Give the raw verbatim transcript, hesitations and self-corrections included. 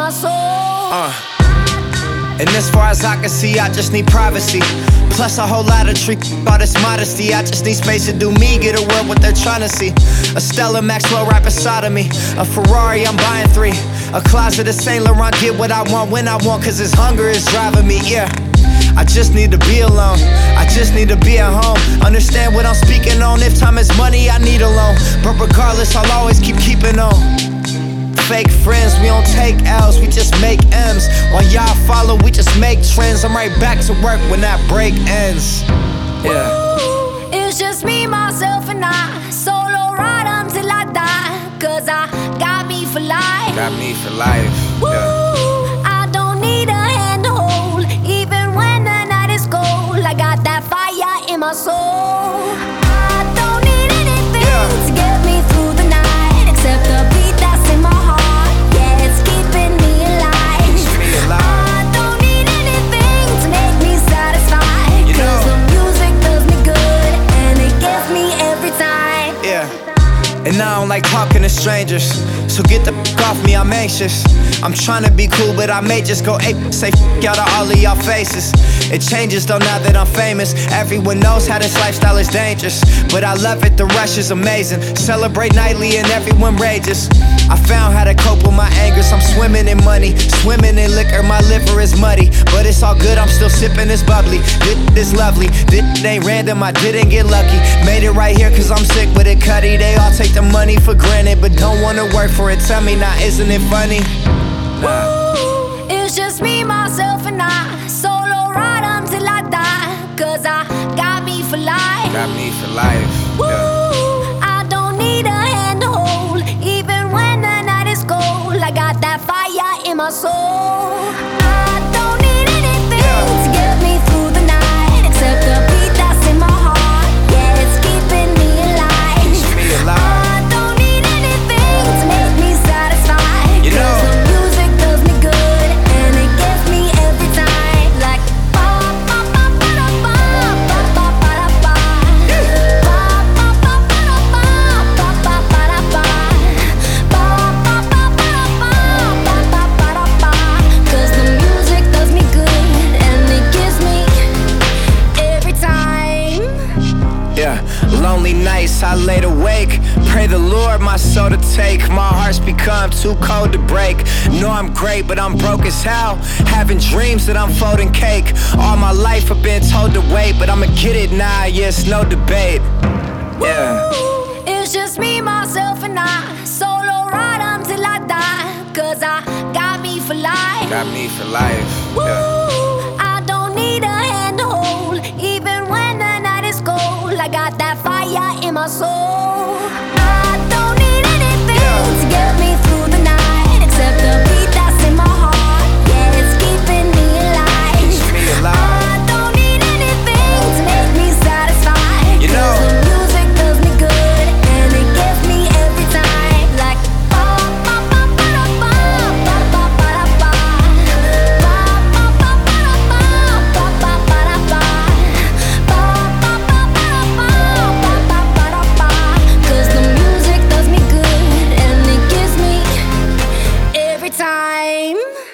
my soul. Uh. And as far as I can see, I just need privacy. Plus a whole lot of trick, all this modesty. I just need space to do me, get a world what they're trying to see. A Stella Maxwell right beside of me. A Ferrari, I'm buying three. A closet of Saint Laurent, get what I want when I want, cause this hunger is driving me, yeah. I just need to be alone, I just need to be at home. Understand what I'm speaking on, if time is money, I need a loan. But regardless, I'll always keep keeping on. Fake friends, we don't take L's, we just make M's. While y'all follow, we just make trends. I'm right back to work when that break ends. Yeah. Ooh, it's just me, myself, and I. Solo ride until I die. Cause I got me for life. Got me for life. Ooh, yeah. I don't need a hand to hold. Even when the night is cold, I got that fire in my soul. I don't need anything Yeah. to get me through the night, except the beat that's in my heart. Yeah, it's keeping me alive. me alive. I don't need anything to make me satisfied. You Cause know. the music does me good, and it gets me every time. Yeah. And I don't like talking to strangers, so get the f off me, I'm anxious. I'm trying to be cool, but I may just go ape. Say f out of all of y'all faces. It changes though now that I'm famous. Everyone knows how this lifestyle is dangerous, but I love it, the rush is amazing. Celebrate nightly and everyone rages. I found how to cope with my angers. I'm swimming in money, swimming in liquor. My liver is muddy, but it's all good, I'm still sipping this bubbly. This is lovely, this ain't random, I didn't get lucky. Made it right here cause I'm sick with it, cutty. They all take the money for granted, but don't wanna work for it. Tell me now, isn't it funny? Nah. Ooh, it's just me, myself, and I. Solo ride until I die. Cause I got me for life. Got me for life. Yeah. Ooh, I don't need a hand to hold. Even when the night is cold, I got that fire in my soul. I don't need anything Yeah. to get me through the night, except the beat that's in my heart. Yeah, it's keeping me alive. me alive. I don't need anything to make me satisfied. You know. Cause the music does me good, and it gets me every time. Like ba ba ba ba da ba, ba ba ba da ba. Ba ba ba ba da ba, ba ba ba da ba. Ba ba ba ba da ba, ba ba ba da ba. Cause the music does me good, and it gives me every time. Yeah, lonely nights I laid awake. Pray the Lord my soul to take. My heart's become too cold to break. Know I'm great, but I'm broke as hell. Having dreams that I'm folding cake. All my life I've been told to wait, but I'ma get it now, yeah, it's no debate. Yeah. Ooh, it's just me, myself, and I. Solo ride until I die. Cause I got me for life. Got me for life. Yeah. Ooh, I don't need a hand to hold. Even when the night is cold, I got that fire in my soul. I don't need anything Yeah. to get me through the night, except the beat that's in my heart. Yeah, it's keeping me alive. me alive. I don't need anything to make me satisfied. You know. Cause the music does me good, and it gets me every time. Like ba ba ba ba da ba, ba ba ba da ba. Ba ba ba ba da ba, ba ba ba da ba. Ba ba ba ba da ba, ba ba ba da ba. Cause the music does me good, and it gives me every time.